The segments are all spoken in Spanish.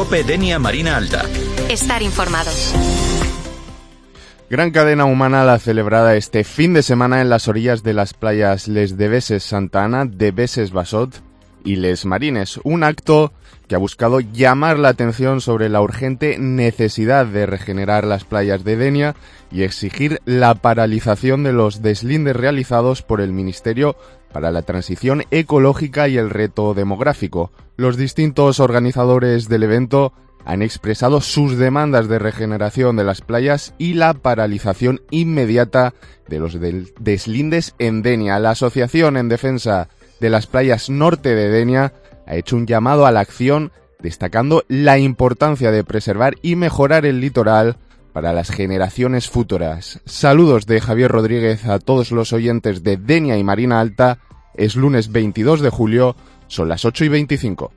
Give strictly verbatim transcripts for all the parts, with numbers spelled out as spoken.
COPE Denia Marina Alta. Estar informados. Gran cadena humana la celebrada este fin de semana en las orillas de las playas Les Deveses Santa Ana, Deveses Bassot y Les Marines. Un acto que ha buscado llamar la atención sobre la urgente necesidad de regenerar las playas de Denia y exigir la paralización de los deslindes realizados por el Ministerio para la Transición Ecológica y el Reto Demográfico. Los distintos organizadores del evento han expresado sus demandas de regeneración de las playas y la paralización inmediata de los deslindes en Denia. La Asociación en Defensa de las Playas Norte de Denia ha hecho un llamado a la acción, destacando la importancia de preservar y mejorar el litoral para las generaciones futuras. Saludos de Javier Rodríguez a todos los oyentes de Denia y Marina Alta. Es lunes veintidós de julio, son las ocho y veinticinco.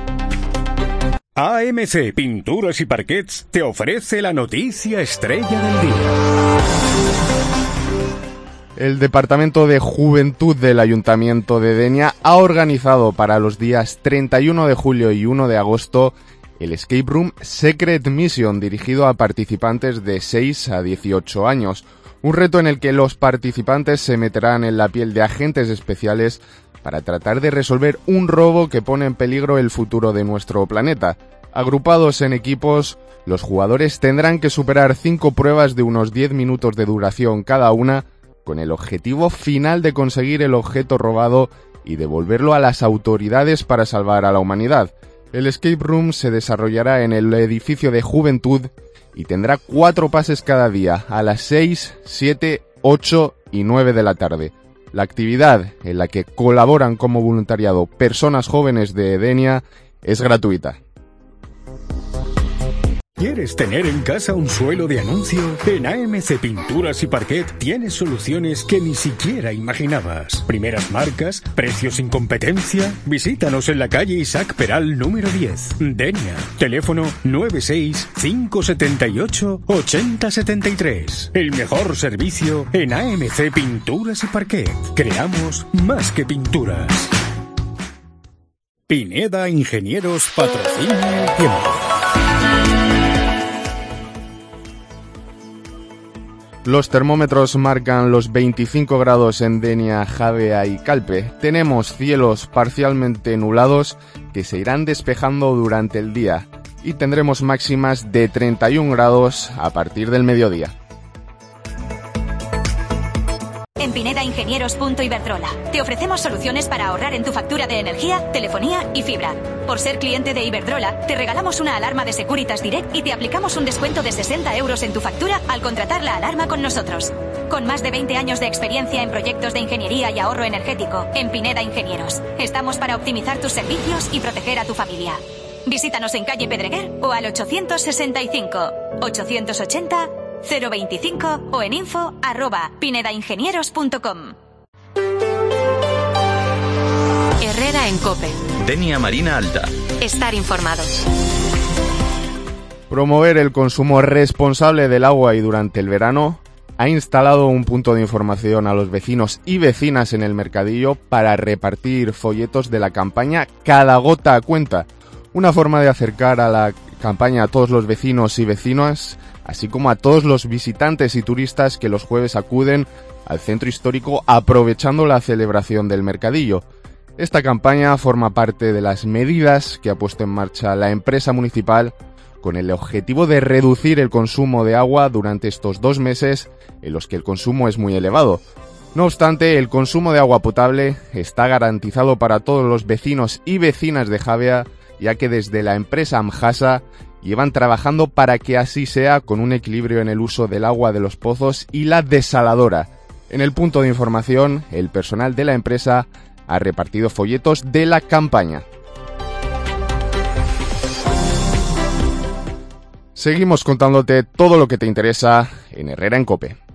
A M C Pinturas y Parquets te ofrece la noticia estrella del día. El Departamento de Juventud del Ayuntamiento de Denia ha organizado para los días treinta y uno de julio y uno de agosto el Escape Room Secret Mission, dirigido a participantes de seis a dieciocho años. Un reto en el que los participantes se meterán en la piel de agentes especiales para tratar de resolver un robo que pone en peligro el futuro de nuestro planeta. Agrupados en equipos, los jugadores tendrán que superar cinco pruebas de unos diez minutos de duración cada una, con el objetivo final de conseguir el objeto robado y devolverlo a las autoridades para salvar a la humanidad. El Escape Room se desarrollará en el edificio de Juventud y tendrá cuatro pases cada día, a las seis, siete, ocho y nueve de la tarde. La actividad, en la que colaboran como voluntariado personas jóvenes de Denia, es gratuita. ¿Quieres tener en casa un suelo de anuncio? En A M C Pinturas y Parquet tienes soluciones que ni siquiera imaginabas. Primeras marcas, precios sin competencia. Visítanos en la calle Isaac Peral número diez, Denia. Teléfono nueve seis cinco siete ocho ocho cero siete tres. El mejor servicio en A M C Pinturas y Parquet. Creamos más que pinturas. Pineda Ingenieros patrocina el tiempo. Los termómetros marcan los veinticinco grados en Denia, Javea y Calpe. Tenemos cielos parcialmente nublados que se irán despejando durante el día y tendremos máximas de treinta y un grados a partir del mediodía. En Pineda Ingenieros punto Iberdrola te ofrecemos soluciones para ahorrar en tu factura de energía, telefonía y fibra. Por ser cliente de Iberdrola, te regalamos una alarma de Securitas Direct y te aplicamos un descuento de sesenta euros en tu factura al contratar la alarma con nosotros. Con más de veinte años de experiencia en proyectos de ingeniería y ahorro energético, en Pineda Ingenieros, estamos para optimizar tus servicios y proteger a tu familia. Visítanos en calle Pedreguer o al ochocientos sesenta y cinco, ochocientos ochenta, cero veinticinco o en info arroba pinedaingenieros punto com. Herrera en COPE. Denia Marina Alta. Estar informados. Promover el consumo responsable del agua y durante el verano ha instalado un punto de información a los vecinos y vecinas en el mercadillo para repartir folletos de la campaña Cada gota cuenta. Una forma de acercar a la campaña a todos los vecinos y vecinas, así como a todos los visitantes y turistas que los jueves acuden al centro histórico aprovechando la celebración del mercadillo. Esta campaña forma parte de las medidas que ha puesto en marcha la empresa municipal con el objetivo de reducir el consumo de agua durante estos dos meses en los que el consumo es muy elevado. No obstante, el consumo de agua potable está garantizado para todos los vecinos y vecinas de Javea, ya que desde la empresa Amjasa llevan trabajando para que así sea, con un equilibrio en el uso del agua de los pozos y la desaladora. En el punto de información, el personal de la empresa ha repartido folletos de la campaña. Seguimos contándote todo lo que te interesa en Herrera en COPE.